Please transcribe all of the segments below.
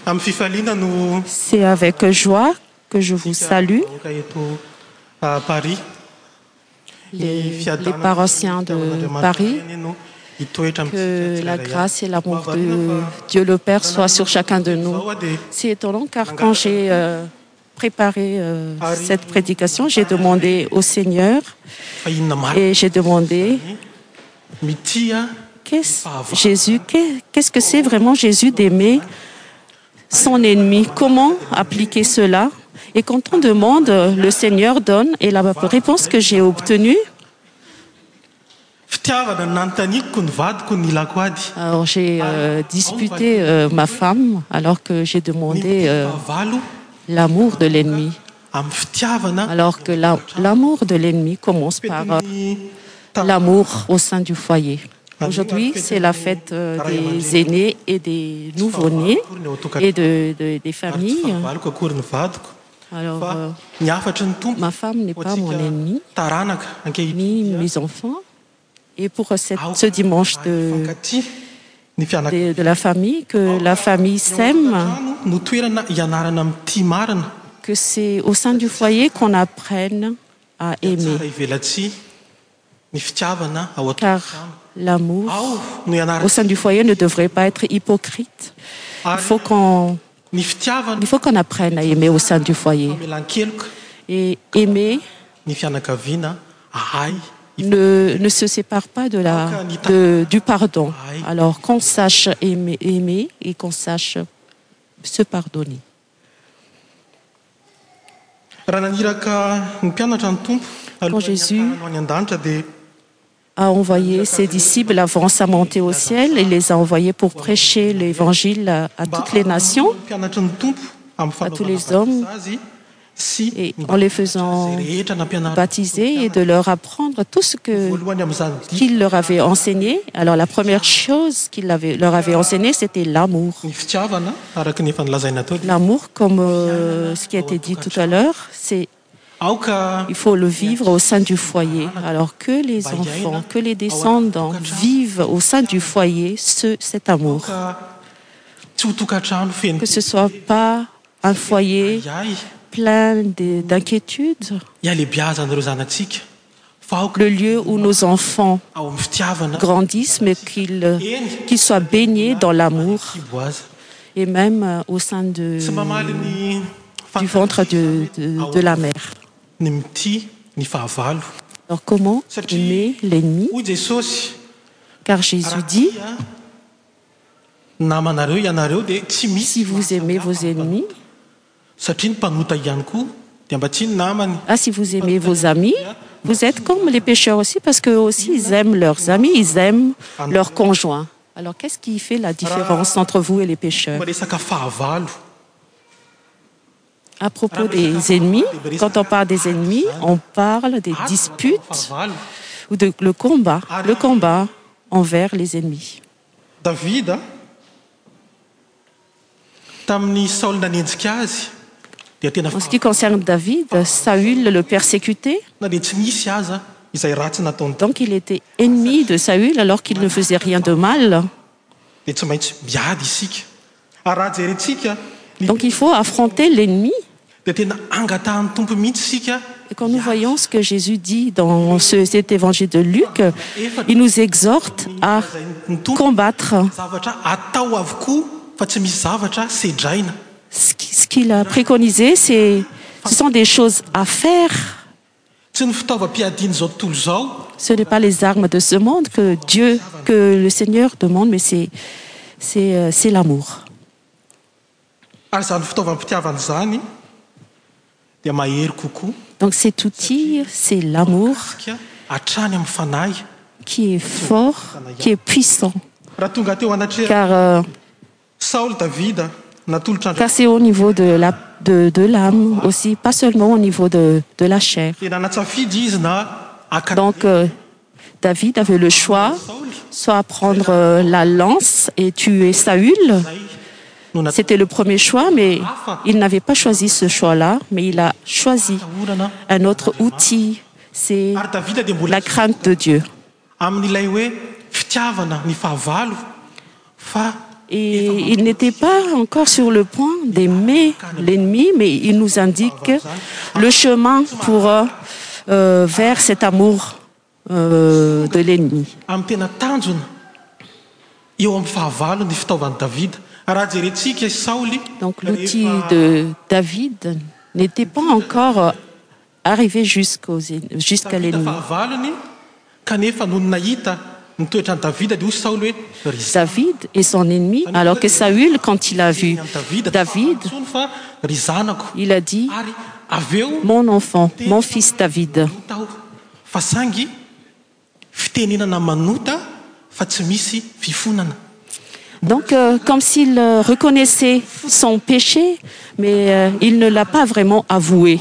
C'est avec joie que je vous salue, les paroissiens de Paris, que la grâce et l'amour de Dieu le Père soient sur chacun de nous. C'est étonnant car quand j'ai préparé cette prédication, j'ai demandé au Seigneur et j'ai demandé qu'est-ce que c'est vraiment Jésus d'aimer son ennemi? Comment appliquer cela? Et quand on demande, le Seigneur donne. Et la réponse que j'ai obtenue, alors j'ai disputé ma femme alors que j'ai demandé l'amour de l'ennemi. Alors que l'amour de l'ennemi commence par l'amour au sein du foyer. Aujourd'hui, c'est la fête des aînés et des nouveau-nés et des familles. Alors, ma femme n'est pas mon ennemi, ni mes enfants. Et pour ce dimanche de la famille, que la famille s'aime, que c'est au sein du foyer qu'on apprenne à aimer. Car l'amour au sein du foyer ne devrait pas être hypocrite. Il faut qu'on apprenne à aimer au sein du foyer. Et aimer ne se sépare pas du pardon. Alors qu'on sache aimer et qu'on sache se pardonner. Quand Jésus a envoyé ses disciples avant sa montée au ciel, il les a envoyés pour prêcher l'évangile à toutes les nations, à tous les hommes, et en les faisant baptiser et de leur apprendre tout ce qu'il leur avait enseigné. Alors la première chose qu'il leur avait enseigné, c'était l'amour. L'amour, comme ce qui a été dit tout à l'heure, il faut le vivre au sein du foyer. Alors que les enfants, que les descendants vivent au sein du foyer cet amour. Que ce ne soit pas un foyer plein d'inquiétudes. Le lieu où nos enfants grandissent, mais qu'ils soient baignés dans l'amour. Et même au sein du ventre de la mère. Alors comment aimer l'ennemi? Car Jésus dit, si vous aimez vos ennemis, si vous aimez vos amis, vous êtes comme les pécheurs aussi, parce qu'eux aussi, ils aiment leurs amis, ils aiment leurs conjoints. Alors, qu'est-ce qui fait la différence entre vous et les pécheurs? À propos des ennemis, quand on parle des ennemis, on parle des disputes ou le combat envers les ennemis. David, en ce qui concerne David, Saül le persécutait. Donc il était ennemi de Saül alors qu'il ne faisait rien de mal. Donc il faut affronter l'ennemi. Et quand nous voyons ce que Jésus dit dans cet évangile de Luc, il nous exhorte à combattre. Ce qu'il a préconisé, ce sont des choses à faire. Ce n'est pas les armes de ce monde que le Seigneur demande, mais c'est l'amour. Donc cet outil, c'est l'amour qui est fort, qui est puissant. Car c'est au niveau de l'âme aussi, pas seulement au niveau de la chair. Donc David avait le choix, soit prendre la lance et tuer Saül. C'était le premier choix, mais il n'avait pas choisi ce choix-là, mais il a choisi un autre outil, c'est la crainte de Dieu. Et il n'était pas encore sur le point d'aimer l'ennemi, mais il nous indique le chemin pour vers cet amour de l'ennemi. Donc l'outil de David n'était pas encore arrivé jusqu'à l'ennemi. David est son ennemi, alors que Saül, quand il a vu David, il a dit « Mon enfant, mon fils David ». Donc, comme s'il reconnaissait son péché, mais il ne l'a pas vraiment avoué.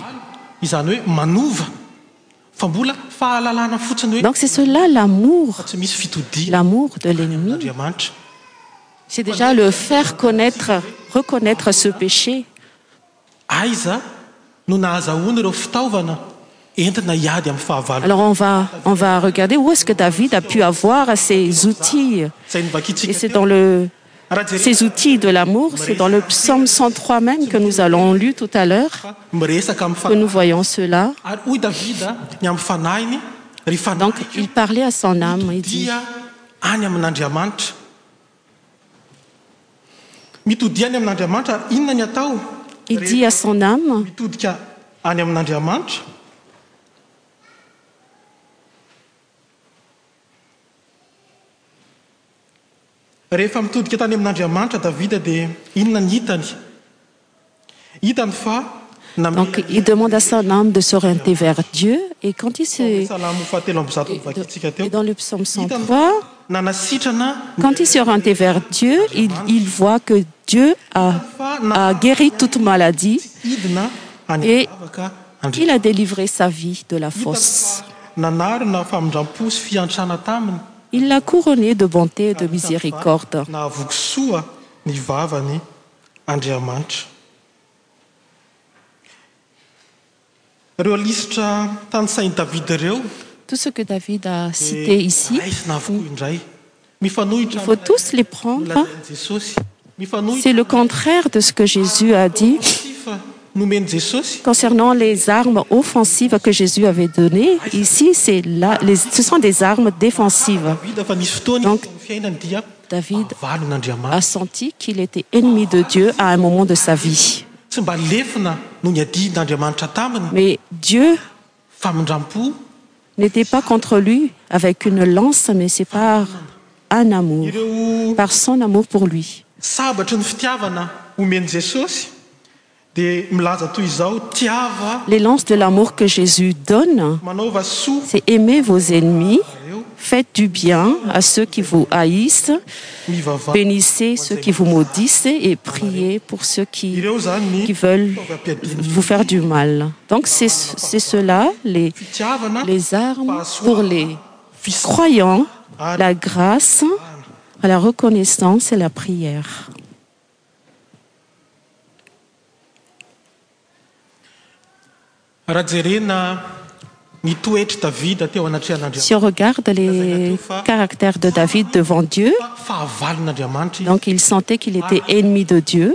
Donc, c'est cela l'amour de l'ennemi. C'est déjà le faire reconnaître ce péché. Alors on va regarder où est-ce que David a pu avoir ces outils. Et c'est dans ces outils de l'amour, c'est dans le psaume 103 même que nous allons lire tout à l'heure, que nous voyons cela. Donc il parlait à son âme, il dit à son âme, rehefa mitodika tany amin'Andriamanitra Davida dia inona ny hitany fa donc il demande à son âme de s'orienter vers Dieu et quand et dans le psaume 103 quand il s'est orienté vers Dieu il voit que Dieu a guéri toute maladie et il a délivré sa vie de la fosse. Il l'a couronné de bonté et de miséricorde. Tout ce que David a cité ici, il faut tous les prendre. C'est le contraire de ce que Jésus a dit concernant les armes offensives que Jésus avait données. Ici, ce sont des armes défensives. Donc, David a senti qu'il était ennemi de Dieu à un moment de sa vie. Mais Dieu n'était pas contre lui avec une lance, mais c'est par un amour, par son amour pour lui. Les lances de l'amour que Jésus donne, c'est aimer vos ennemis, faites du bien à ceux qui vous haïssent, bénissez ceux qui vous maudissent et priez pour ceux qui veulent vous faire du mal. Donc c'est cela, les armes pour les croyants, la grâce, la reconnaissance et la prière. Si on regarde les caractères de David devant Dieu, donc il sentait qu'il était ennemi de Dieu.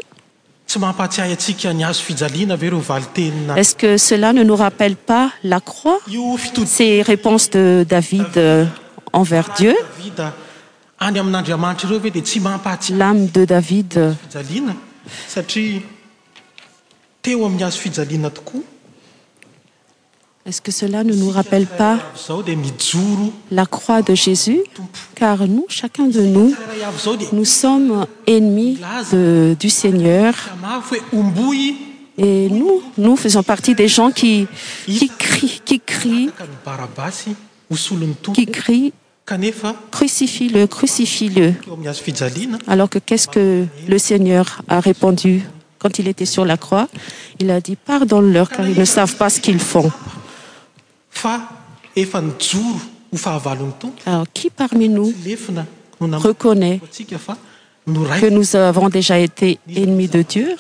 Est-ce que cela ne nous rappelle pas la croix, ces réponses de David envers Dieu? L'âme de David est-ce que cela ne nous rappelle pas la croix de Jésus? Car nous, chacun de nous, nous sommes ennemis du Seigneur. Et nous faisons partie des gens qui crient, crucifie-le, crucifie-le. Alors que qu'est-ce que le Seigneur a répondu quand il était sur la croix? Il a dit, pardonne-leur car ils ne savent pas ce qu'ils font. Alors, qui parmi nous reconnaît que nous avons déjà été ennemis de Dieu?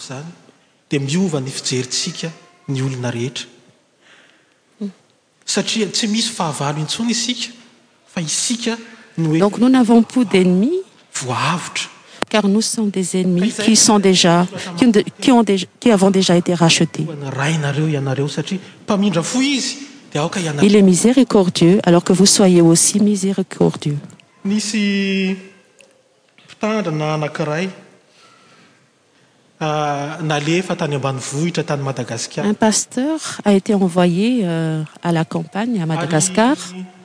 Donc nous n'avons plus d'ennemis car nous sommes des ennemis qui avons déjà été rachetés. Il est miséricordieux, alors que vous soyez aussi miséricordieux. Un pasteur a été envoyé à la campagne, à Madagascar.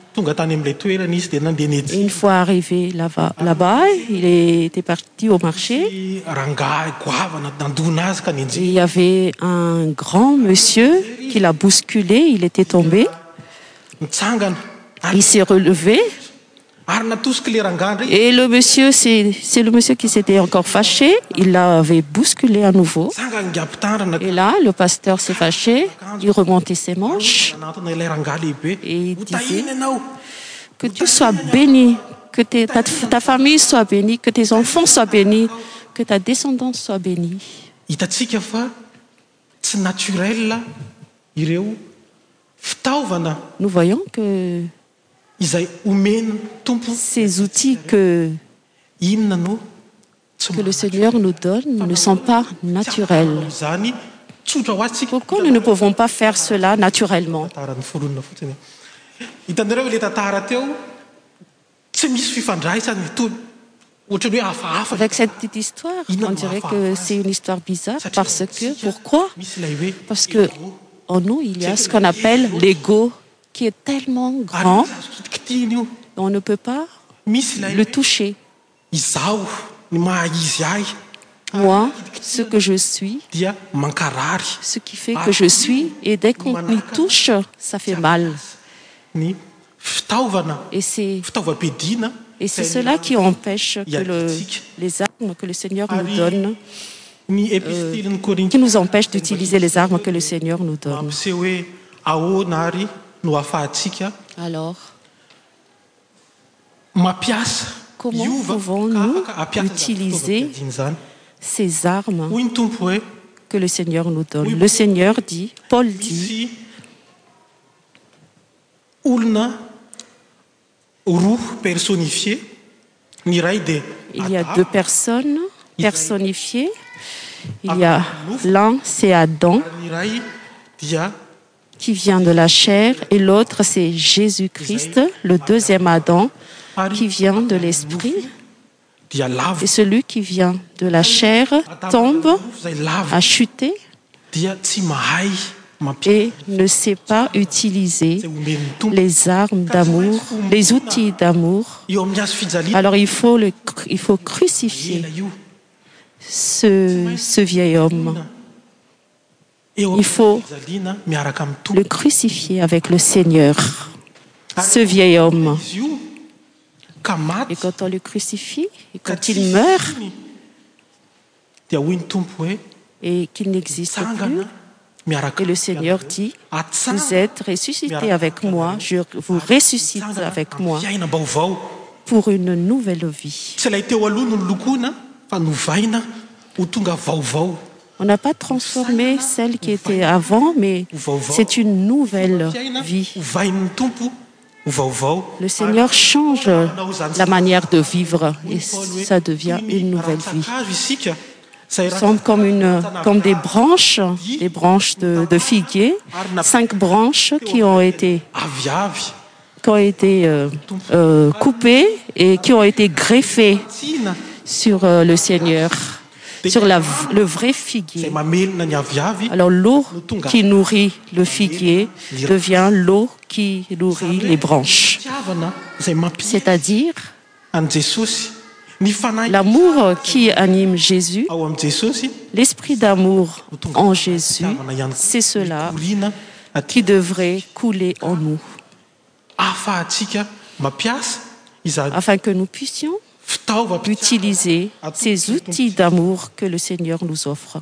Une fois arrivé là-bas, il était parti au marché. Il y avait un grand monsieur qui l'a bousculé, il était tombé. Il s'est relevé. Et le monsieur, c'est le monsieur qui s'était encore fâché. Il l'avait bousculé à nouveau. Et là, le pasteur s'est fâché. Il remontait ses manches. Et il disait que Dieu soit béni, que ta famille soit bénie, que tes enfants soient bénis, que ta descendance soit bénie. Nous voyons que ces outils que le Seigneur nous donne ne sont pas naturels. Pourquoi nous ne pouvons pas faire cela naturellement? Avec cette petite histoire, on dirait que c'est une histoire bizarre. Pourquoi? Parce qu'en nous, il y a ce qu'on appelle l'ego, qui est tellement grand, on ne peut pas le toucher. Moi, ce que je suis, ce qui fait que je suis, et dès qu'on m'y touche, ça fait mal. Et c'est cela qui empêche que les armes que le Seigneur nous donne, qui nous empêche d'utiliser les armes que le Seigneur nous donne. Alors, comment pouvons-nous utiliser ces armes que le Seigneur nous donne? Le Seigneur dit, Paul dit, il y a deux personnes personnifiées. Il y a l'un, c'est Adam, qui vient de la chair, et l'autre, c'est Jésus-Christ, le deuxième Adam, qui vient de l'esprit. Et celui qui vient de la chair tombe, a chuté, et ne sait pas utiliser les armes d'amour, les outils d'amour. Alors il faut crucifier ce vieil homme. Il faut le crucifier avec le Seigneur, ce vieil homme. Et quand on le crucifie, et quand il meurt, et qu'il n'existe plus, et le Seigneur dit, vous êtes ressuscités avec moi, je vous ressuscite avec moi pour une nouvelle vie. On n'a pas transformé celle qui était avant, mais c'est une nouvelle vie. Le Seigneur change la manière de vivre et ça devient une nouvelle vie. Nous sommes comme des branches de figuier, 5 branches qui ont été coupées et qui ont été greffées sur le Seigneur, sur le vrai figuier. Alors l'eau qui nourrit le figuier devient l'eau qui nourrit les branches. C'est-à-dire l'amour qui anime Jésus, l'esprit d'amour en Jésus, c'est cela qui devrait couler en nous, afin que nous puissions utiliser ces outils d'amour que le Seigneur nous offre.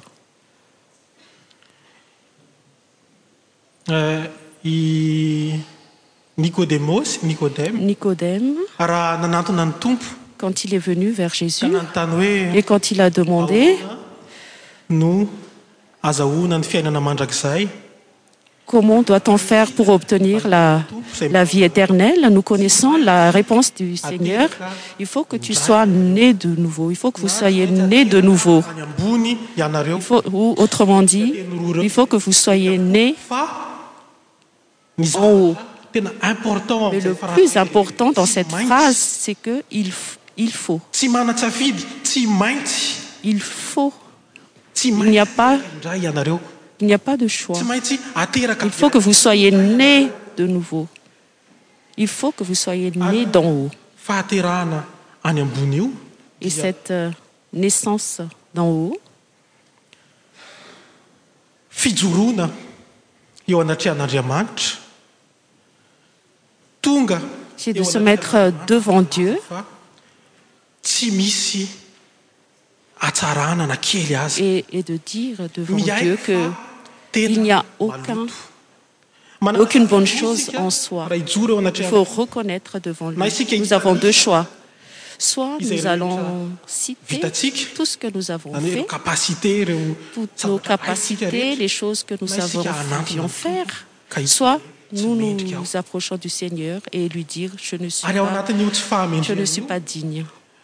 Nicodème, quand il est venu vers Jésus et quand il a demandé Comment doit-on faire pour obtenir la vie éternelle? Nous connaissons la réponse du Seigneur. Il faut que tu sois né de nouveau. Il faut que vous soyez né de nouveau. Ou autrement dit, il faut que vous soyez né en haut. Mais le plus important dans cette phrase, c'est qu'il faut. Il faut. Il n'y a pas de choix. Il faut que vous soyez nés de nouveau. Il faut que vous soyez nés d'en haut. Et cette naissance d'en haut, c'est de se mettre devant Dieu et de dire devant Dieu qu'il n'y a aucune bonne chose en soi. Il faut reconnaître devant lui. Nous avons deux choix. Soit nous allons citer tout ce que nous avons fait, toutes nos capacités, les choses que nous savions faire, soit nous nous approchons du Seigneur et lui dire « Je ne suis pas digne ».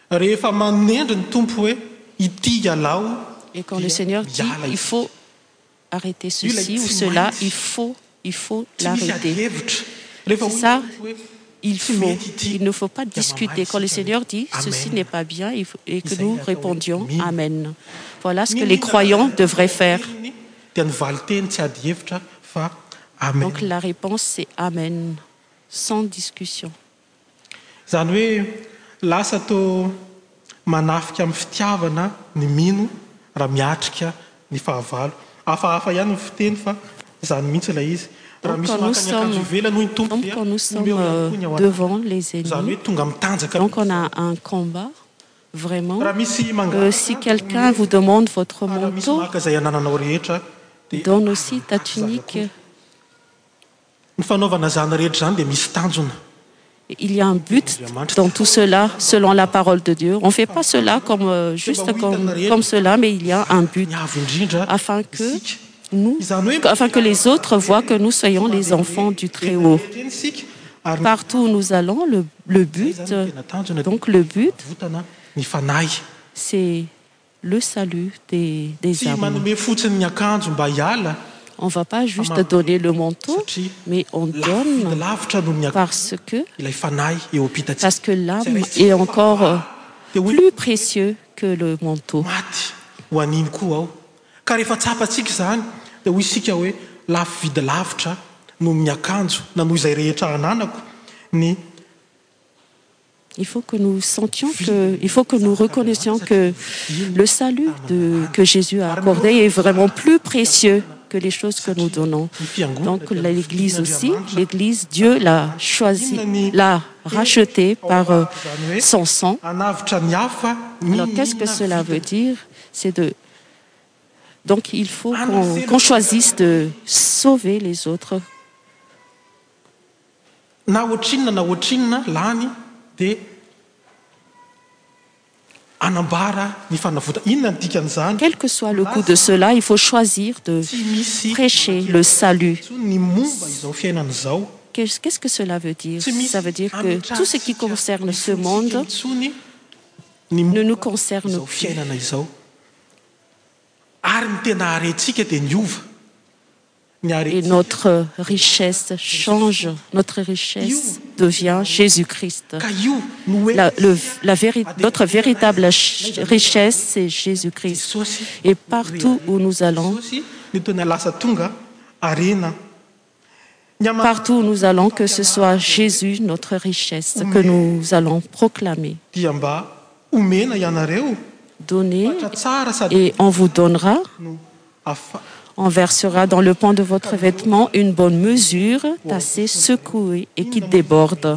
Et quand le Seigneur dit « Il faut arrêter ceci ou cela », il faut l'arrêter. C'est ça, il faut. Il ne faut pas discuter. Quand le Seigneur dit « Ceci n'est pas bien » et que nous répondions « Amen ». Voilà ce que les croyants devraient faire. Donc la réponse c'est « Amen », sans discussion. Manafika amin'ny fitiavana ny mino raha miatrika ny fahavalo. Hafahafa ihany ny fiteny fa izany mihitsy ilay izy. Raha misy mankany ivelany hoy ny tompo dia quand nous sommes devant les ennemis, donc on a un combat vraiment. Si quelqu'un vous demande votre manteau, donne aussi ta tunique. Ny fanaovana zany rehetra zany dia misy tanjona. Il y a un but dans tout cela, selon la parole de Dieu. On ne fait pas cela juste comme cela, mais il y a un but afin que les autres voient que nous soyons les enfants du Très-Haut. Partout où nous allons, le but, c'est le salut des âmes. On ne va pas juste donner le manteau, mais on donne parce que l'âme est encore plus précieux que le manteau. Il faut que nous sentions il faut que nous reconnaissions que le salut que Jésus a accordé est vraiment plus précieux que les choses que nous donnons. Donc l'Église aussi, l'Église, Dieu l'a choisi, l'a racheté par son sang. Alors qu'est-ce que cela veut dire? Donc il faut qu'on choisisse de sauver les autres. Quel que soit le coût de cela, il faut choisir de prêcher le salut. Qu'est-ce que cela veut dire? Ça veut dire que tout ce qui concerne ce monde ne nous concerne plus. Et notre richesse change, notre richesse devient Jésus-Christ. Notre véritable richesse, c'est Jésus-Christ. Et partout où nous allons, que ce soit Jésus, notre richesse, que nous allons proclamer. Donnez et on vous donnera. On versera dans le pan de votre vêtement une bonne mesure, tassée, secouée et qui déborde.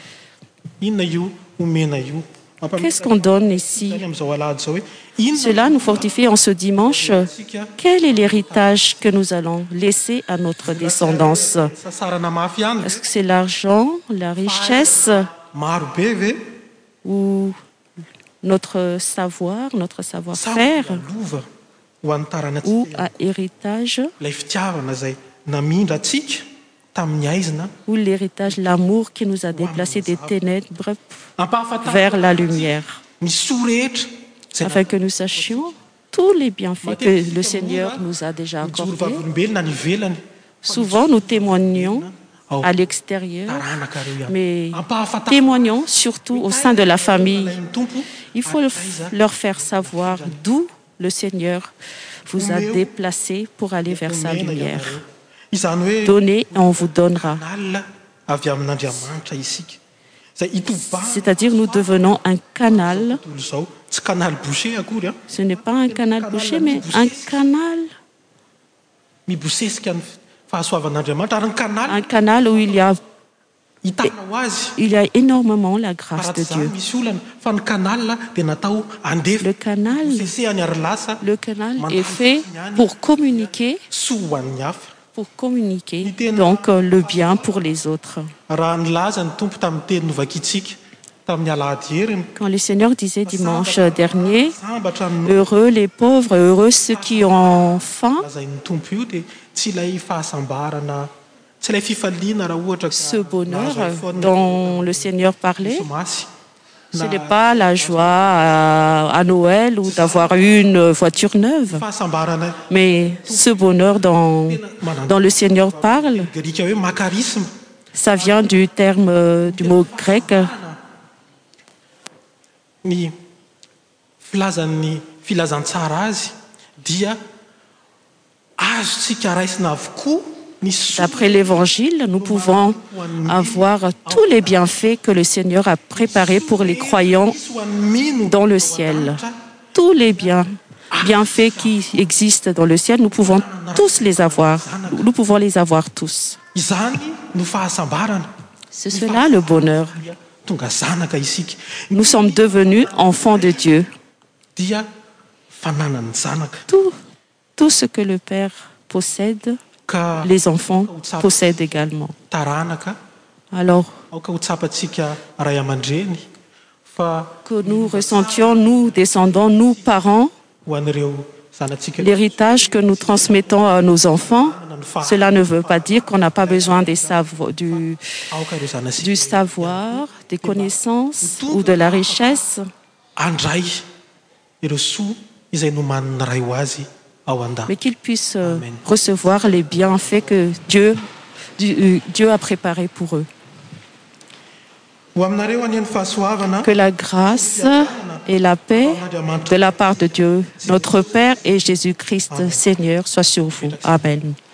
Qu'est-ce qu'on donne ici? Cela nous fortifie en ce dimanche. Quel est l'héritage que nous allons laisser à notre descendance? Est-ce que c'est l'argent, la richesse ou notre savoir-faire? Ou un héritage ou l'héritage, l'amour qui nous a déplacés des ténèbres vers la lumière, afin que nous sachions tous les bienfaits que le Seigneur nous a déjà accordés. Souvent, nous témoignons à l'extérieur, mais témoignons surtout au sein de la famille. Il faut leur faire savoir d'où le Seigneur vous a déplacé pour aller vers sa lumière. Donnez et on vous donnera. C'est-à-dire nous devenons un canal. Ce n'est pas un canal bouché, mais un canal. Un canal où il y a énormément la grâce de Dieu. Le canal est fait pour communiquer. Donc le bien pour les autres. Quand le Seigneur disait dimanche dernier, heureux les pauvres, heureux ceux qui ont faim, ce bonheur dont le Seigneur parlait, ce n'est pas la joie à Noël ou d'avoir une voiture neuve, mais ce bonheur dont le Seigneur parle, ça vient du terme, du mot grec. D'après l'Évangile, nous pouvons avoir tous les bienfaits que le Seigneur a préparés pour les croyants dans le ciel. Tous les bienfaits qui existent dans le ciel, nous pouvons tous les avoir. Nous pouvons les avoir tous. C'est cela le bonheur. Nous sommes devenus enfants de Dieu. Tout ce que le Père possède, les enfants possèdent également. Alors, que nous ressentions, nous descendants, nous parents, l'héritage que nous transmettons à nos enfants, cela ne veut pas dire qu'on n'a pas besoin du savoir, des connaissances ou de la richesse. Mais qu'ils puissent recevoir les bienfaits que Dieu a préparés pour eux. Que la grâce et la paix de la part de Dieu, notre Père et Jésus-Christ, Seigneur, soient sur vous. Amen.